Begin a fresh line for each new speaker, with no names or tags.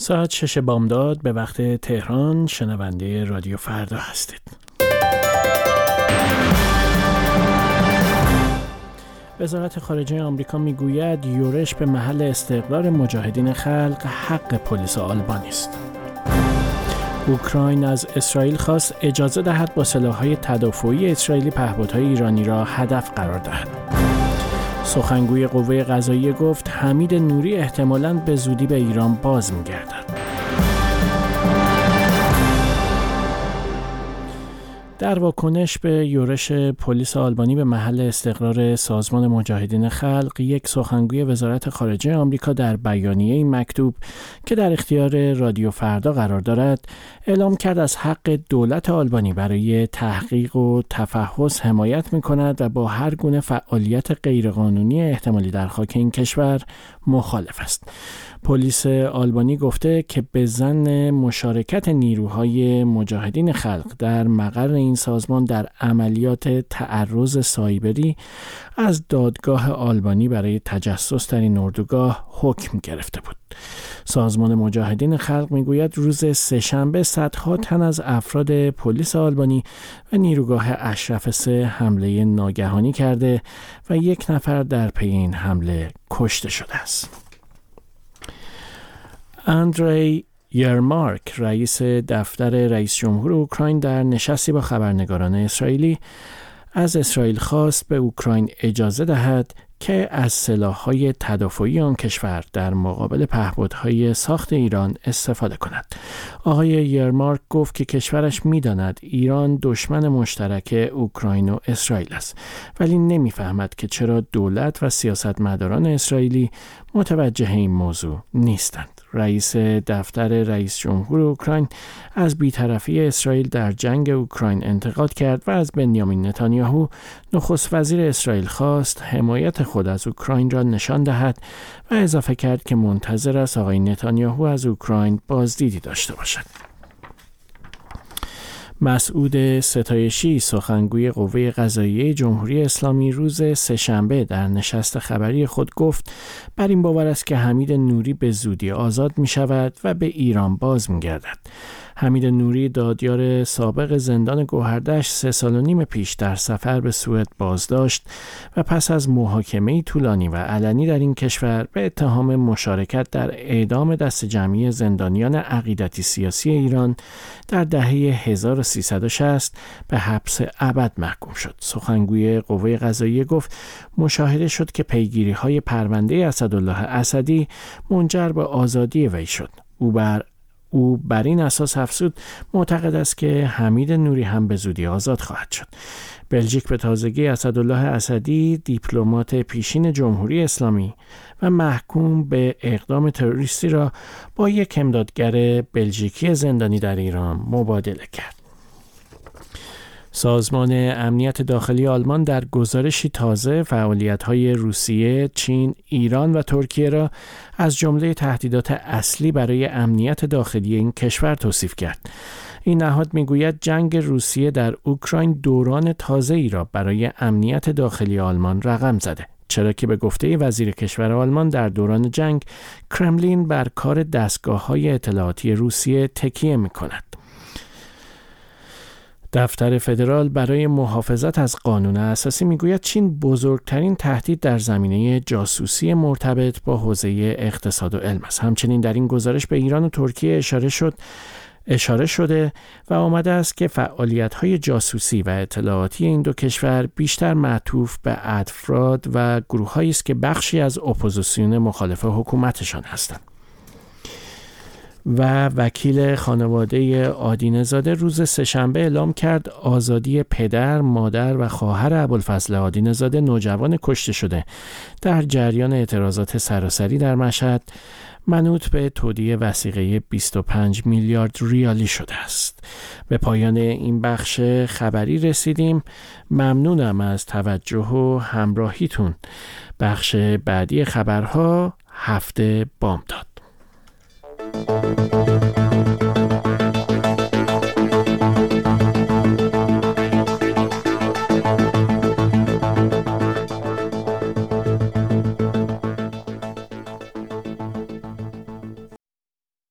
ساعت 6 بامداد به وقت تهران شنونده رادیو فردا هستید. وزارت خارجه آمریکا میگوید یورش به محل استقرار مجاهدین خلق حق پلیس آلبانی است. اوکراین از اسرائیل خواست اجازه دهد با سلاح‌های تدافعی اسرائیلی پهپادهای ایرانی را هدف قرار دهد. سخنگوی قوه قضاییه گفت حمید نوری احتمالاً به زودی به ایران باز می‌گردد. در واکنش به یورش پلیس آلبانی به محل استقرار سازمان مجاهدین خلق، یک سخنگوی وزارت خارجه آمریکا در بیانیه‌ای مکتوب که در اختیار رادیو فردا قرار دارد، اعلام کرد از حق دولت آلبانی برای تحقیق و تفحص حمایت می‌کند و با هر گونه فعالیت غیرقانونی احتمالی در خاک این کشور مخالف است. پلیس آلبانی گفته که به ظن مشارکت نیروهای مجاهدین خلق در مقر این سازمان در عملیات تعرض سایبری از دادگاه آلبانی برای تجسس در این اردوگاه حکم گرفته بود. سازمان مجاهدین خلق میگوید روز سه‌شنبه صدها تن از افراد پلیس آلبانی و نیروگاه اشرف 3 حمله ناگهانی کرده و 1 نفر در پی این حمله کشته شده است. اندری یرمارک، رئیس دفتر رئیس جمهور اوکراین، در نشستی با خبرنگاران اسرائیلی از اسرائیل خواست به اوکراین اجازه دهد که از سلاح‌های تدافعی آن کشور در مقابل پهپادهای ساخت ایران استفاده کند. آقای یرمارک گفت که کشورش می‌داند ایران دشمن مشترک اوکراین و اسرائیل است، ولی نمی‌فهمد که چرا دولت و سیاستمداران اسرائیلی متوجه این موضوع نیستند. رئیس دفتر رئیس جمهور اوکراین از بی‌طرفی اسرائیل در جنگ اوکراین انتقاد کرد و از بنیامین نتانیاهو، نخست وزیر اسرائیل، خواست حمایت خود از اوکراین را نشان دهد و اضافه کرد که منتظر است آقای نتانیاهو از اوکراین بازدیدی داشته باشد. مسعود ستایشی، سخنگوی قوه قضاییه جمهوری اسلامی، روز سه‌شنبه در نشست خبری خود گفت بر این باور است که حمید نوری به زودی آزاد می شود و به ایران باز می گردد. حمید نوری، دادیار سابق زندان گوهردشت، 3 سال و نیم پیش در سفر به سوئد بازداشت و پس از محاکمه‌ای طولانی و علنی در این کشور به اتهام مشارکت در اعدام دست جمعی زندانیان عقیدتی سیاسی ایران در دهه 1360 به حبس ابد محکوم شد. سخنگوی قوه قضاییه گفت مشاهده شد که پیگیری‌های پرونده اسدالله اسدی منجر به آزادی وی شد. او بر این اساس افزود معتقد است که حمید نوری هم به زودی آزاد خواهد شد. بلژیک به تازگی اسدالله اسدی، دیپلمات پیشین جمهوری اسلامی و محکوم به اقدام تروریستی را با یک امدادگر بلژیکی زندانی در ایران مبادله کرد. سازمان امنیت داخلی آلمان در گزارشی تازه فعالیت‌های روسیه، چین، ایران و ترکیه را از جمله تهدیدات اصلی برای امنیت داخلی این کشور توصیف کرد. این نهاد میگوید جنگ روسیه در اوکراین دوران تازه‌ای را برای امنیت داخلی آلمان رقم زده، چرا که به گفته وزیر کشور آلمان در دوران جنگ کرملین بر کار دستگاه‌های اطلاعاتی روسیه تکیه می‌کند. دفتر فدرال برای محافظت از قانون اساسی میگوید چین بزرگترین تهدید در زمینه جاسوسی مرتبط با حوزه اقتصاد و علم است. همچنین در این گزارش به ایران و ترکیه اشاره شده و آمده است که فعالیت‌های جاسوسی و اطلاعاتی این دو کشور بیشتر معطوف به افراد و گروه‌هایی است که بخشی از اپوزیسیون مخالف حکومتشان هستند. و وکیل خانواده آدینه‌زاده روز سه‌شنبه اعلام کرد آزادی پدر، مادر و خواهر ابوالفضل آدینه‌زاده، نوجوان کشته شده در جریان اعتراضات سراسری در مشهد، منوط به تودیع وثیقه 25 میلیارد ریالی شده است. به پایان این بخش خبری رسیدیم. ممنونم از توجه و همراهیتون. بخش بعدی خبرها هفته بامداد.